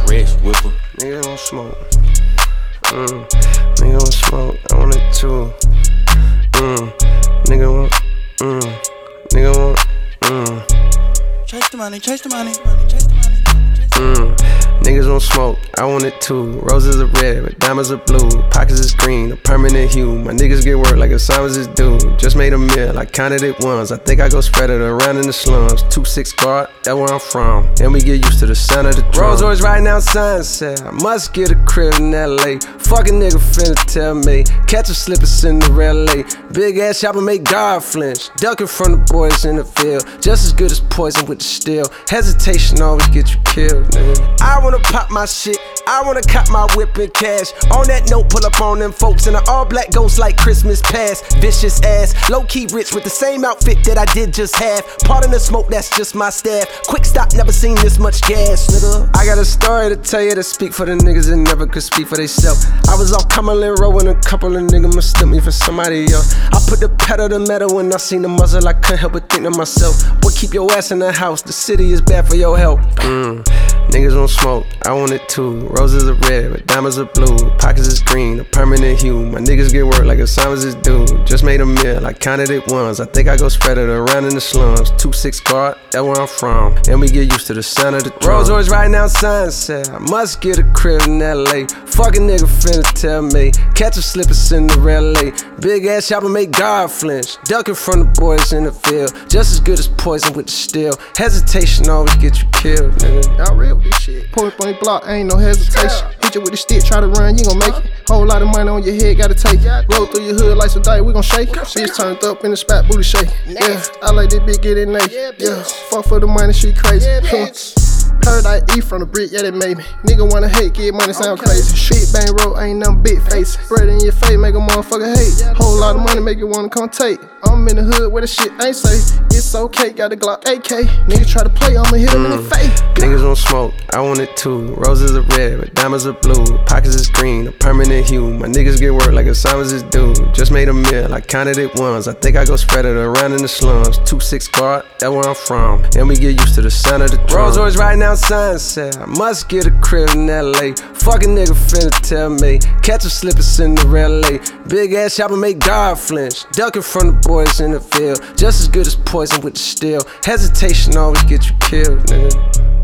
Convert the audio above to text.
Rich whipper. Nigga don't smoke. Nigga don't smoke. I want it too. Nigga want. Nigga want. Chase the money, chase the money, chase the money. Niggas don't smoke, I want it too. Roses are red, but diamonds are blue. Pockets is green, a permanent hue. My niggas get work like assignments is due. Just made a meal, I counted it once. I think I go spread it around in the slums. 2-6 guard, that's where I'm from. And we get used to the sound of the drum. Rolls Royce riding down Sunset, I must get a crib in LA. Fuck a nigga finna tell me. Catch a slipper Cinderella. Big ass chopper make God flinch. Ducking from the boys in the field. Just as good as poison with the steel. Hesitation always get you killed, nigga. I wanna pop my shit, I wanna cop my whip in cash. On that note, pull up on them folks in an all black ghost like Christmas past. Vicious ass, low key rich with the same outfit that I did just have. Pardon the smoke, that's just my staff. Quick stop, never seen this much gas, nigga. I got a story to tell you to speak for the niggas that never could speak for theyself. I was off Cumberland Road when a couple of niggas mistook me for somebody else. I put the pedal to metal when I seen the muzzle, I couldn't help but think to myself, boy, keep your ass in the house, the city is bad for your health. Niggas don't smoke, I want it too. Roses are red, but diamonds are blue. Pockets is green, a permanent hue. My niggas get work like assignments is due. Just made a meal, I counted it once. I think I go spread it around in the slums. 2-6 guard, that's where I'm from. And we get used to the sound of the drum. Rolls Royce riding down Sunset, I must get a crib in LA. Fuck a nigga finna tell me. Catch a slipper Cinderella. Big ass chopper make God flinch. Ducking from the boys in the field. Just as good as poison with the steel. Hesitation always get you killed, nigga. Y'all real with this shit. Pull up on your block, ain't no hesitation. Hit you with the stick, try to run, you gon' make it. Whole lot of money on your head, gotta take it. Roll through your hood like some dice, we gon' shake it. Bitch turned up in the spot, booty shake. Yeah, I like this bitch, get it naked. Yeah, fuck for the money, she crazy. Paradise eat from the brick, yeah, that made me. Nigga wanna hate, get money, sound crazy. Big bang roll, ain't nothing big face. Bread in your face, make a motherfucker hate. Whole lot of money, make you wanna come take. I'm in the hood where the shit ain't safe. It's okay, got a Glock AK. Nigga try to play, I'ma hit him in the face. Niggas don't smoke, I want it too. Roses are red, but diamonds are blue. Pockets is green, a permanent hue. My niggas get work like assignments is due. Just made a meal, I counted it once. I think I go spread it around in the slums. 2-6 guard, that's where I'm from. And we get used to the sound of the drum. Rolls Royce riding down Sunset, I must get a crib in LA. Fuck a nigga finna tell me. Catch a slipper Cinderella. Big ass chopper make God flinch. Ducking from the boys in the field. Just as good as poison with the steel. Hesitation always get you killed, nigga.